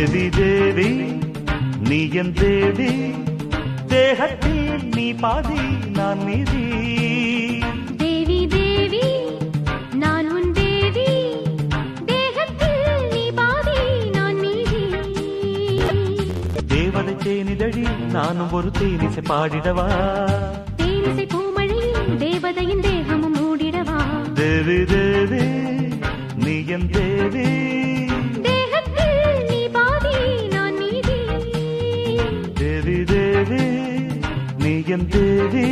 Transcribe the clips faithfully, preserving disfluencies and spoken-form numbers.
தேவி தேவி நீ என் தேவி, தேகத்தில் நீ பாதி நான் மீதி. தேவி தேவி நான் உன் தேவி, தேகத்தில் நீ பாதி நான் மீதி. தேவதை தேனிதழி நானும் ஒரு தேனிசை பாடிடவா, தேனிசை பூமழையில் தேவதையின் தேகமும் மூடிடவா. தேவி தேவி நீ என் தேவி, தேகத்தில் நீ பாதி நான் மீதி. தேவி தேவி நீ என் தேவி.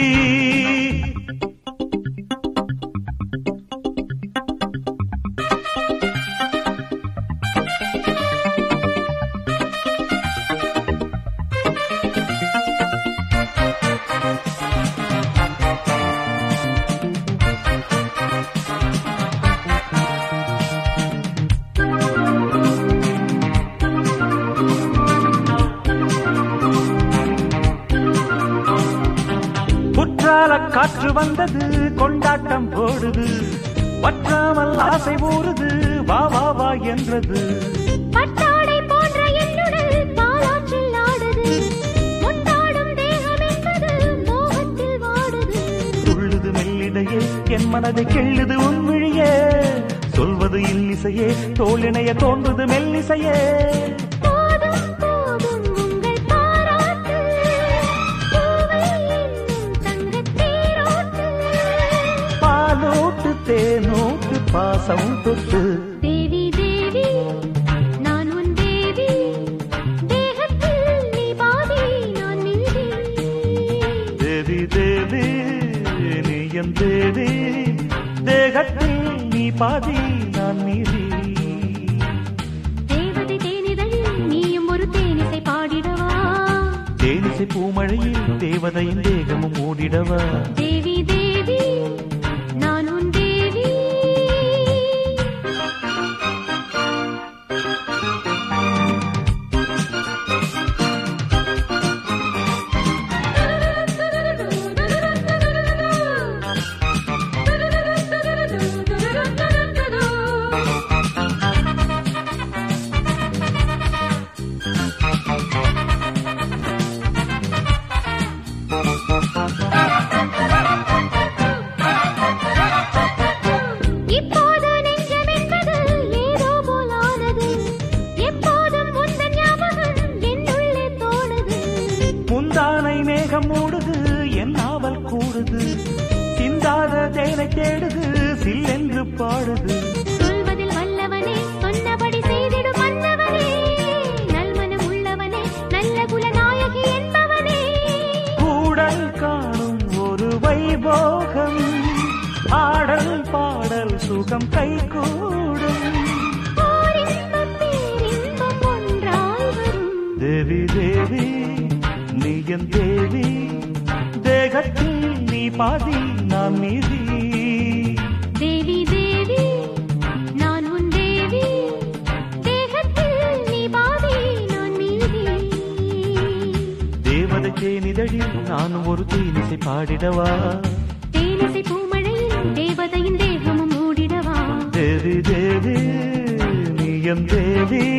காற்று வந்தது கொண்டாட்டம் போடுது, வற்றாமல் ஆசை ஊறுது வா வா வா என்றது. பட்டாடை போன்ற என்னுடல் தாலாற்றில் ஆடுது, முண்டாடும் தேகம் என்பது மோகத்தில் வாடுது. துள்ளுது மெல்லிடையே என் மனதை கிள்ளுது உன்விழியே, சொல்வது இன்னிசையே தோளிணைய தோன்றுது மெல்லிசையே. தேனோட்டு பாசம் தொட்டு. தேவி தேவி நான் உன் தேவி, தேகத்தில் நீ பாதி நான் மீதி. தேவி தேவி நீ என் தேவி, தேகத்தில் நீ பாதி நான் மீதி. தேவதை தேனிதழில் நீயும் ஒரு தேனிசை பாடிடவா, தேனிசை பூமழையில் தேவதையின் தேகமும் மூடிடவா. தேவி தேவி நான் உன் தேவி. மூடுது என் நாவல் கூடுது, சிந்தாத தேனை தேடுது சில்லென்று பாடுது. சொல்வதில் வல்லவனே சொன்னபடி செய்திடும் மன்னவனே, நல்மனம் உள்ளவனே நல்ல குலநாயகி என்பவனே. கூடல் காணும் ஒரு வைபோகம், ஆடல் பாடல் சுகம் கை கூடும். தேவி தேவி நீ என் தேவி, தேகத்தில் நீ பாதி நான் மீதி. தேவி தேவி நான் உன் தேவி, தேகத்தில் நீ பாதி நான் மீதி. தேவதை தேனிதழில் நானும் ஒரு தேனிசை பாடிடவா, தேனிசை பூமழையில் தேவதையின் தேகமும் மூடிடவா. தேவி தேவி நீ என் தேவி.